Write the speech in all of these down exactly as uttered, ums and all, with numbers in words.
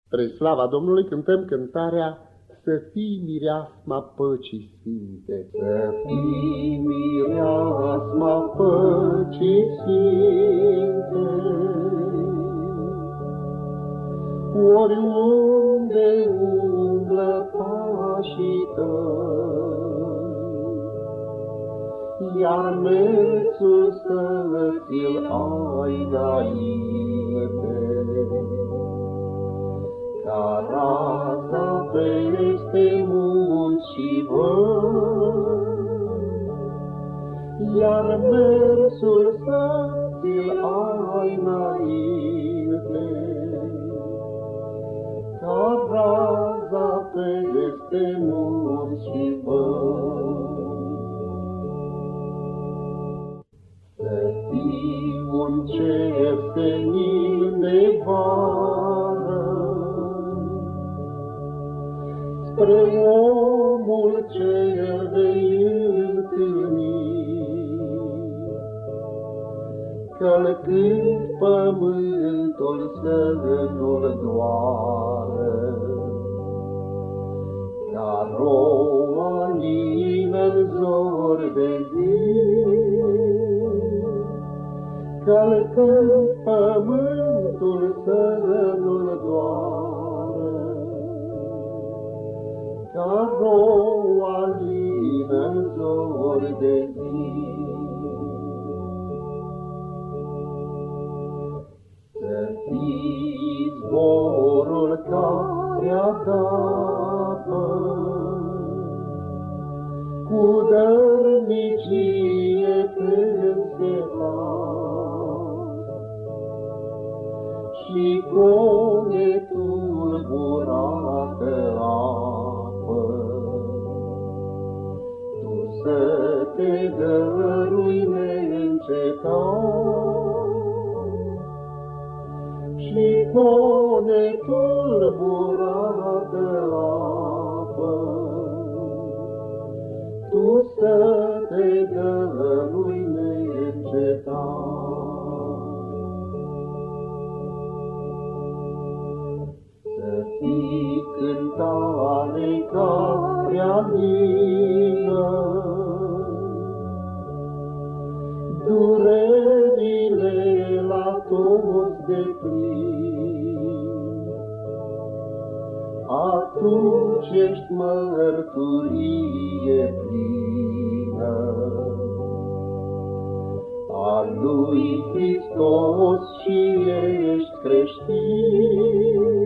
Spre slava Domnului cântăm cântarea Să fii mireasma păcii sfinte. Să fii mireasma păcii sfinte, oriunde umblă pașii tăi, iar mersul să ți-l ai înainte. Ca raza peste munți și văi, iar mersul să ți-l ai înainte. Ca raza peste munți și văi. Să fii un cer senin de vară, spre omul cel vei întâlni, călcând pământul să nu-l doară, ca roa lină-n zor de zi, călcând pământul să nu-l doară, ca roa lină-n zor de zi. Să fii zborul care agapă, cu dărnicie când se lasă, și conetul burată apă. Tu să te dărui neîncetat, și conetul burată apă. Tu să te dărui neîncetat. Să fii cântare care mină, durerile la toți deplin, atunci ești mărturie plină a lui Hristos și ești creștin.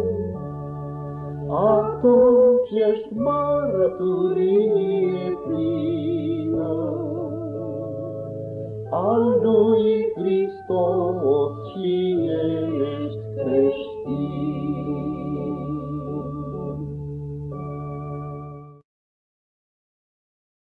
Atunci ești mărturie plină a lui Hristos și ești